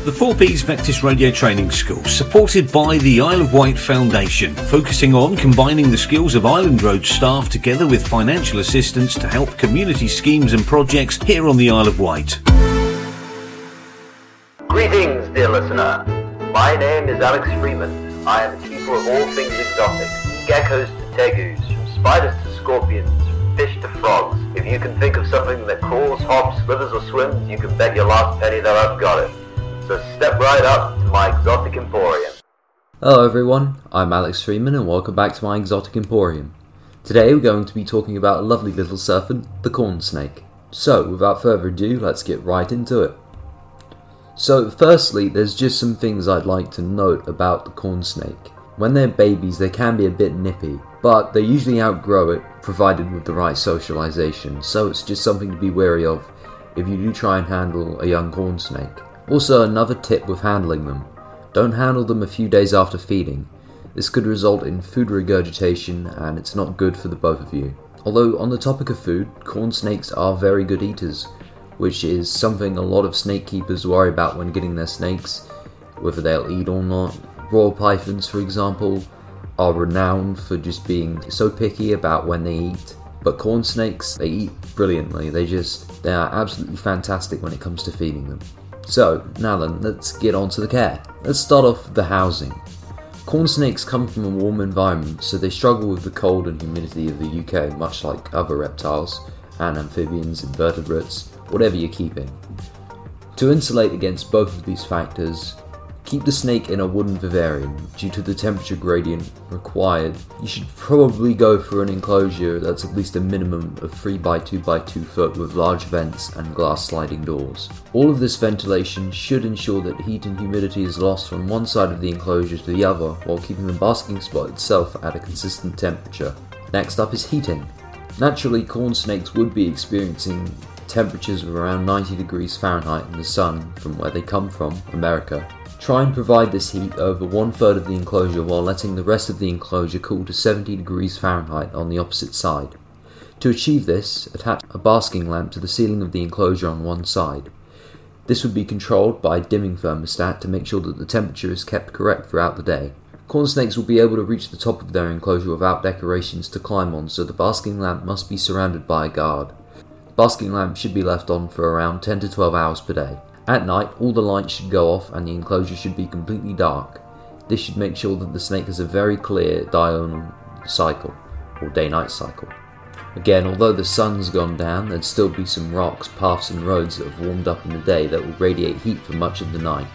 The 4Ps Vectis Radio Training School, supported by the Isle of Wight Foundation, focusing on combining the skills of Island Road staff together with financial assistance to help community schemes and projects here on the Isle of Wight. Greetings, dear listener. My name is Alex Freeman. I am a keeper of all things exotic, geckos to tegus, from spiders to scorpions, from fish to frogs. If you can think of something that crawls, hops, slithers or swims, you can bet your last penny that I've got it. So step right up to my Exotic Emporium. Hello everyone, I'm Alex Freeman and welcome back to my Exotic Emporium. Today we're going to be talking about a lovely little serpent, the corn snake. So without further ado, let's get right into it. So firstly, there's just some things I'd like to note about the corn snake. When they're babies, they can be a bit nippy, but they usually outgrow it, provided with the right socialization, so it's just something to be wary of if you do try and handle a young corn snake. Also, another tip with handling them: don't handle them a few days after feeding. This could result in food regurgitation and it's not good for the both of you. Although on the topic of food, corn snakes are very good eaters, which is something a lot of snake keepers worry about when getting their snakes, whether they'll eat or not. Royal pythons, for example, are renowned for just being so picky about when they eat. But corn snakes, they eat brilliantly. They are absolutely fantastic when it comes to feeding them. So, now then, let's get on to the care. Let's start off with the housing. Corn snakes come from a warm environment, so they struggle with the cold and humidity of the UK, much like other reptiles and amphibians, invertebrates, whatever you're keeping. To insulate against both of these factors, keep the snake in a wooden vivarium. Due to the temperature gradient required, you should probably go for an enclosure that's at least a minimum of 3 by 2 by 2 foot with large vents and glass sliding doors. All of this ventilation should ensure that heat and humidity is lost from one side of the enclosure to the other while keeping the basking spot itself at a consistent temperature. Next up is heating. Naturally, corn snakes would be experiencing temperatures of around 90 degrees Fahrenheit in the sun from where they come from, America. Try and provide this heat over 1/3 of the enclosure while letting the rest of the enclosure cool to 70 degrees Fahrenheit on the opposite side. To achieve this, attach a basking lamp to the ceiling of the enclosure on one side. This would be controlled by a dimming thermostat to make sure that the temperature is kept correct throughout the day. Corn snakes will be able to reach the top of their enclosure without decorations to climb on, so the basking lamp must be surrounded by a guard. The basking lamp should be left on for around 10 to 12 hours per day. At night, all the lights should go off and the enclosure should be completely dark. This should make sure that the snake has a very clear diurnal cycle, or day-night cycle. Again, although the sun's gone down, there'd still be some rocks, paths and roads that have warmed up in the day that will radiate heat for much of the night.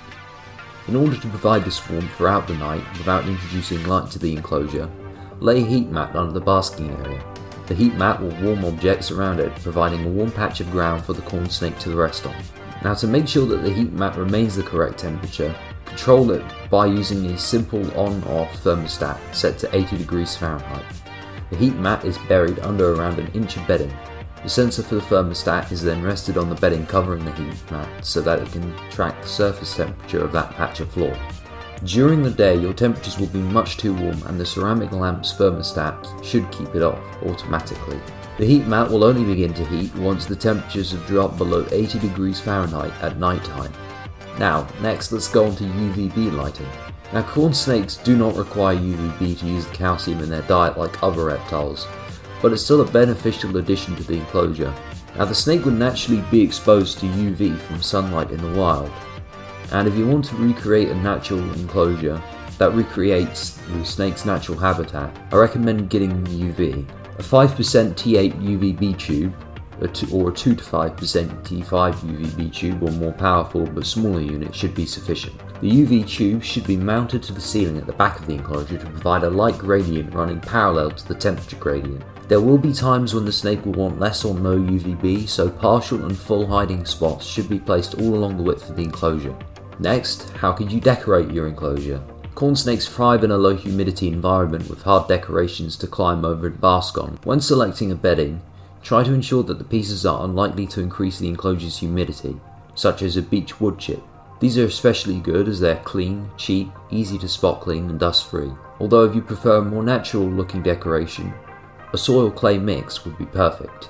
In order to provide this warmth throughout the night without introducing light to the enclosure, lay a heat mat under the basking area. The heat mat will warm objects around it, providing a warm patch of ground for the corn snake to rest on. Now, to make sure that the heat mat remains the correct temperature, control it by using a simple on-off thermostat set to 80 degrees Fahrenheit. The heat mat is buried under around an inch of bedding. The sensor for the thermostat is then rested on the bedding covering the heat mat so that it can track the surface temperature of that patch of floor. During the day, your temperatures will be much too warm and the ceramic lamp's thermostat should keep it off automatically. The heat mat will only begin to heat once the temperatures have dropped below 80 degrees Fahrenheit at night time. Now, next let's go on to UVB lighting. Now, corn snakes do not require UVB to use the calcium in their diet like other reptiles, but it's still a beneficial addition to the enclosure. Now, the snake would naturally be exposed to UV from sunlight in the wild, and if you want to recreate a natural enclosure that recreates the snake's natural habitat, I recommend getting UV. A 5% T8 UVB tube, or a 2 to 5% T5 UVB tube or more powerful but smaller unit should be sufficient. The UV tube should be mounted to the ceiling at the back of the enclosure to provide a light gradient running parallel to the temperature gradient. There will be times when the snake will want less or no UVB, so partial and full hiding spots should be placed all along the width of the enclosure. Next, how could you decorate your enclosure? Corn snakes thrive in a low humidity environment with hard decorations to climb over and bask on. When selecting a bedding, try to ensure that the pieces are unlikely to increase the enclosure's humidity, such as a beech wood chip. These are especially good as they are clean, cheap, easy to spot clean and dust free. Although if you prefer a more natural looking decoration, a soil clay mix would be perfect.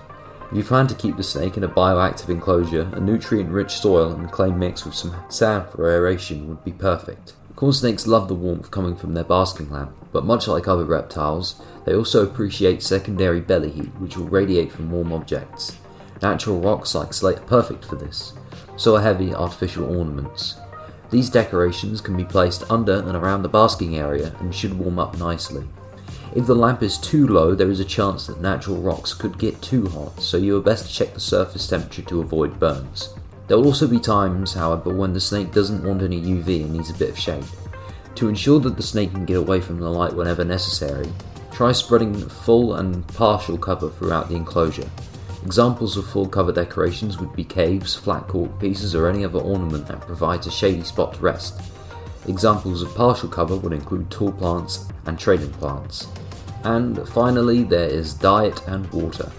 If you plan to keep the snake in a bioactive enclosure, a nutrient-rich soil and clay mix with some sand for aeration would be perfect. Corn snakes love the warmth coming from their basking lamp, but much like other reptiles, they also appreciate secondary belly heat, which will radiate from warm objects. Natural rocks like slate are perfect for this, so are heavy artificial ornaments. These decorations can be placed under and around the basking area and should warm up nicely. If the lamp is too low, there is a chance that natural rocks could get too hot, so you are best to check the surface temperature to avoid burns. There will also be times, however, when the snake doesn't want any UV and needs a bit of shade. To ensure that the snake can get away from the light whenever necessary, try spreading full and partial cover throughout the enclosure. Examples of full cover decorations would be caves, flat cork pieces, or any other ornament that provides a shady spot to rest. Examples of partial cover would include tall plants and trading plants. And finally, there is diet and water.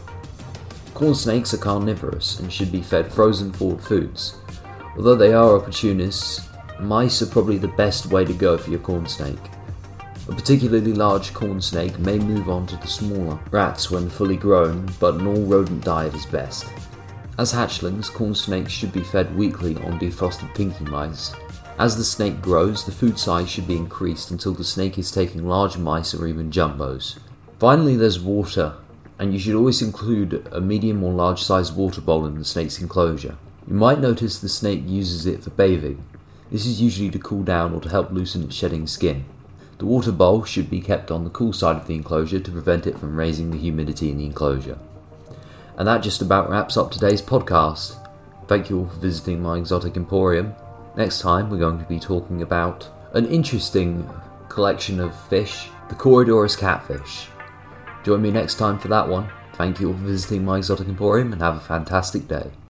Corn snakes are carnivorous and should be fed frozen thawed foods. Although they are opportunists, mice are probably the best way to go for your corn snake. A particularly large corn snake may move on to the smaller rats when fully grown, but an all-rodent diet is best. As hatchlings, corn snakes should be fed weekly on defrosted pinky mice. As the snake grows, the food size should be increased until the snake is taking large mice or even jumbos. Finally, there's water, and you should always include a medium or large sized water bowl in the snake's enclosure. You might notice the snake uses it for bathing. This is usually to cool down or to help loosen its shedding skin. The water bowl should be kept on the cool side of the enclosure to prevent it from raising the humidity in the enclosure. And that just about wraps up today's podcast. Thank you all for visiting my exotic emporium. Next time we're going to be talking about an interesting collection of fish, the Corydoras catfish. Join me next time for that one. Thank you all for visiting my exotic emporium and have a fantastic day.